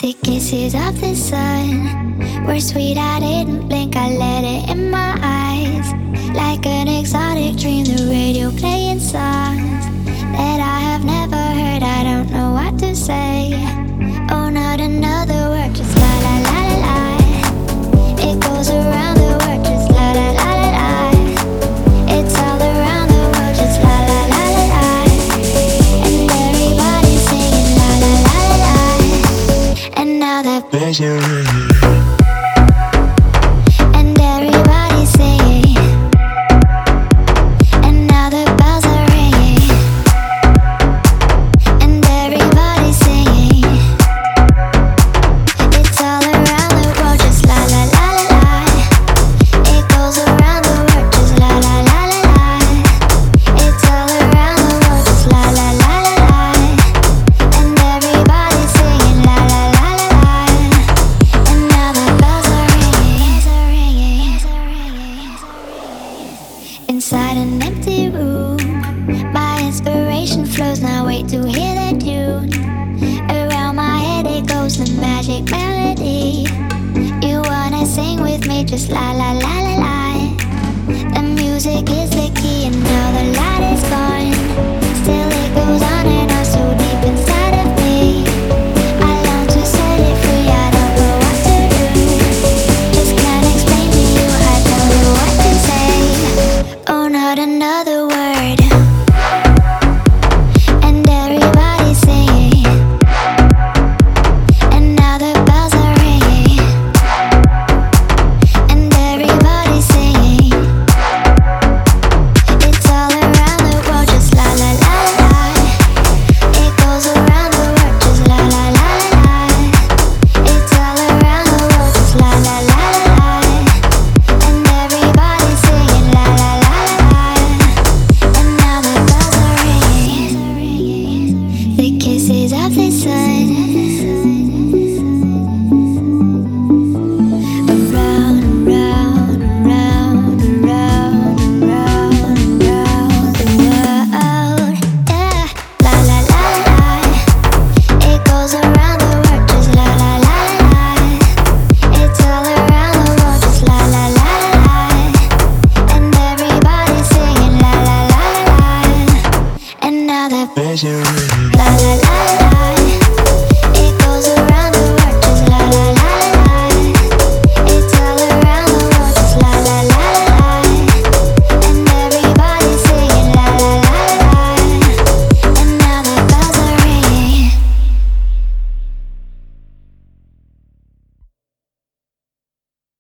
The kisses of the sun were sweet, I didn't blink, I let it in my eyes. Like an exotic dream, the radio playing songs that I have never heard, I don't know what to say. Oh, not another word, just la la la la la. It goes around the world, just la la la la la. It's all around the world, just la la la la la. And everybody's singing la la la la la. And now that bells are ringing, and everybody's singing. And now the bells are ringing, and everybody's singing. It's all around the world, just la la la la la. It goes around the world, just la la la la la. It's all around the world, just la la la la la. And everybody's singing la la la la la. And now the bells are ringing. Inside an empty room, my inspiration flows, now wait to hear the tune. Around my head it goes, the magic melody. You wanna sing with me, just la la la la la. The music is the key, and now the light is gone.